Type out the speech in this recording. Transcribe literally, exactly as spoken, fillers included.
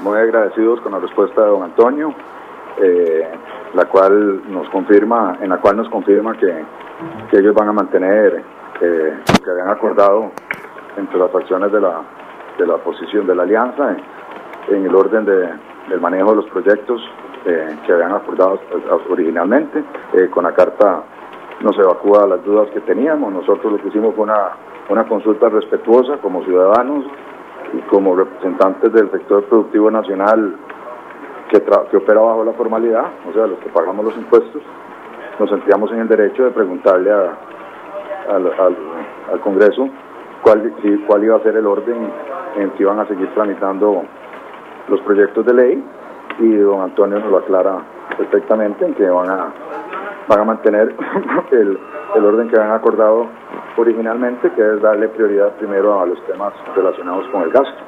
muy agradecidos con la respuesta de don Antonio, eh, la cual nos confirma, en la cual nos confirma que, que ellos van a mantener eh, lo que habían acordado entre las facciones de la, de la oposición de la alianza en, en el orden de, del manejo de los proyectos eh, que habían acordado originalmente. Eh, con la carta nos evacúa las dudas que teníamos. Nosotros lo que hicimos fue una, una consulta respetuosa como ciudadanos y como representantes del sector productivo nacional que, que opera bajo la formalidad, o sea, los que pagamos los impuestos. Nos sentíamos en el derecho de preguntarle a, al, al, al Congreso cuál, cuál iba a ser el orden en que iban a seguir tramitando los proyectos de ley, y don Antonio nos lo aclara perfectamente en que van a, van a mantener el, el orden que habían acordado originalmente, que es darle prioridad primero a los temas relacionados con el gasto.